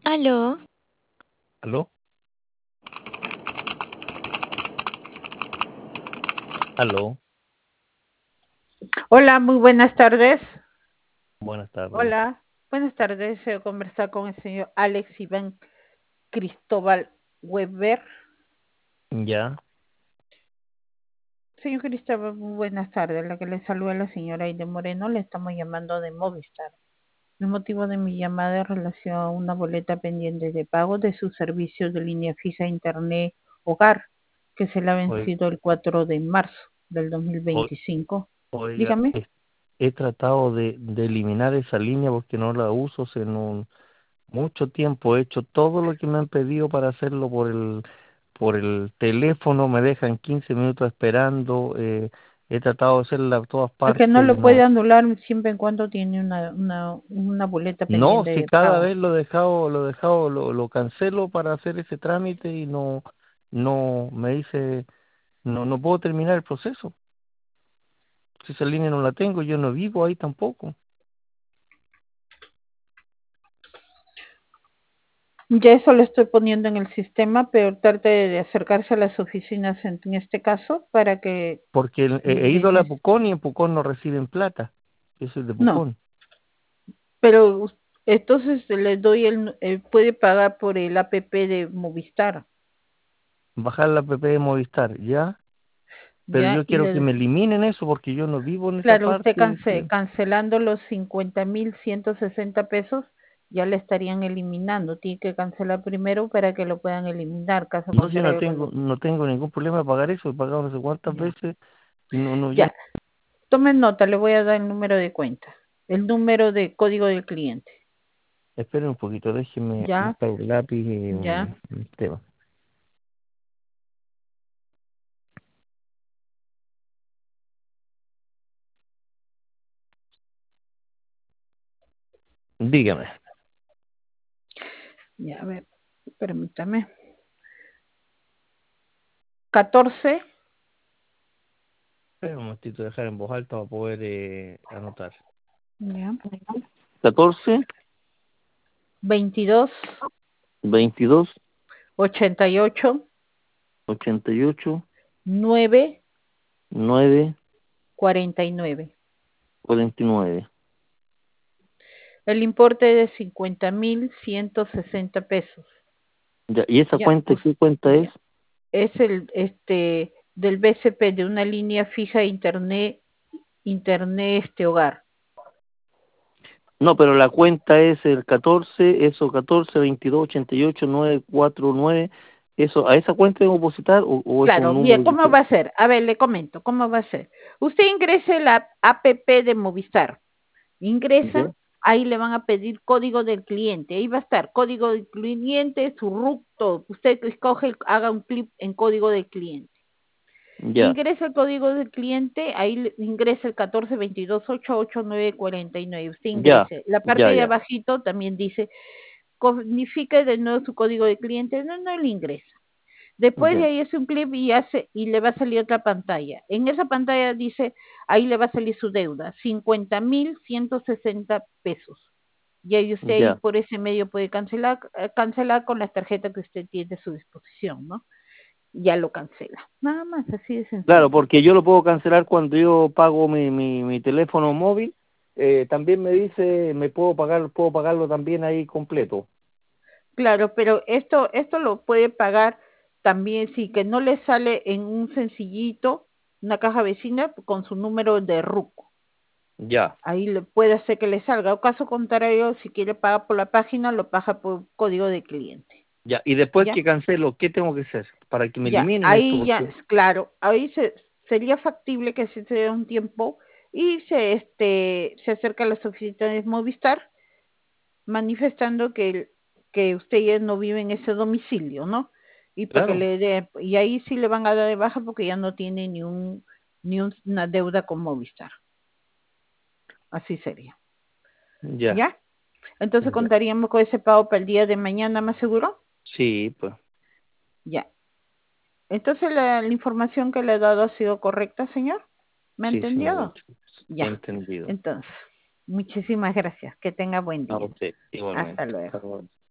Aló, ¿Aló? ¿Aló? Hola, muy buenas tardes. Buenas tardes. Hola, buenas tardes. Deseo conversar con el señor Alex Iván Cristóbal Weber. Ya, Señor Cristóbal, muy buenas tardes. La que le saluda la señora Aide Moreno. Le estamos llamando de Movistar. El motivo de mi llamada es relación a una boleta pendiente de pago de su servicio de línea fija Internet Hogar, que se le ha oi- vencido el 4 de marzo del oi- 2025. oiga, Dígame. he tratado de eliminar esa línea porque no la uso hace mucho tiempo. He hecho todo lo que me han pedido para hacerlo por el teléfono. Me dejan 15 minutos esperando. He tratado de hacerla a todas Es que partes no y lo puede no. anular siempre y cuando tiene una boleta No, pendiente si de cada pago. vez lo cancelo para hacer ese trámite y no me dice, no puedo terminar el proceso. Si esa línea no la tengo, yo no vivo ahí tampoco. Ya eso lo estoy poniendo en el sistema, pero trate de acercarse a las oficinas en este caso para que Porque he ido a la ingreses. Pucón y en Pucón no reciben plata. Yo soy de No, Pucón. pero entonces le doy puede pagar por el APP de Movistar, Bajar la app de Movistar, ¿ya? Pero ¿ya? yo quiero que me eliminen eso porque yo no vivo en esa Claro, usted parte. cancelando los 50.160 pesos, ya le estarían eliminando. Tiene que cancelar primero para que lo puedan eliminar, caso No, yo contrario, no tengo ningún problema de pagar eso. He pagado no sé cuántas ya. veces y no, ya. Ya, tomen nota, le voy a dar el número de cuenta, el número de código del cliente. Esperen un poquito, déjenme Ya, buscar un lápiz y ya. un tema. Dígame. Ya, a ver, permítame. 14, Espera un momentito, dejar en voz alta para poder anotar. ya, 14, 22, 22, 88, 88, 9, 9, 49. 49. El importe es de 50.160 pesos. Ya, ¿y esa Ya, cuenta qué cuenta es? ya. Es el del BCP de una línea fija de internet hogar. No, pero la cuenta es el 14, eso 14, 22, 88, 949. Eso, ¿a esa cuenta debo depositar o es un Claro, bien, número ¿cómo va diferente? a ser? A ver, le comento, ¿cómo va a ser? Usted ingrese la APP de Movistar, ingresa, Ya, ahí le van a pedir código del cliente, ahí va a estar código del cliente, su RUC, todo. Usted escoge, haga un clic en código del cliente. ya, Ingresa el código del cliente, ahí ingresa el 1422888949. Usted ya, ingrese. La parte ya, de ya, abajito también dice, codifique de nuevo su código de cliente. No le ingresa. Después de ya, ahí hace un clip y le va a salir otra pantalla. En esa pantalla dice, ahí le va a salir su deuda, 50.160 pesos. Y ahí usted ahí ya. por ese medio puede cancelar con las tarjetas que usted tiene a su disposición, ¿no? Ya lo cancela. Nada más, así de Claro, sencillo. porque yo lo puedo cancelar cuando yo pago mi teléfono móvil. También me dice, puedo pagarlo también ahí completo. Claro, pero esto lo puede pagar también si que no le sale en un sencillito, una caja vecina con su número de RUC. Ya, Ahí le puede hacer que le salga. O caso contrario, si quiere pagar por la página, lo paga por código de cliente. ya. Y después ¿Ya? que cancelo, ¿qué tengo que hacer para que me Ya. eliminen esto? Ahí ya, Porque, claro, ahí sería factible que se dé un tiempo y se acerca a las oficinas de Movistar manifestando que usted ya no vive en ese domicilio, ¿no? Y porque claro, y ahí sí le van a dar de baja porque ya no tiene una deuda con Movistar. Así sería. ya, ¿Ya? Entonces ya. contaríamos con ese pago para el día de mañana, ¿más seguro? Sí, pues, Ya. Entonces la información que le he dado ha sido correcta, señor. ¿Me ha sí, entendido? señorita. Ya. Entendido. Entonces, muchísimas gracias. Que tenga buen A día. usted, Hasta igualmente. luego. Hasta luego.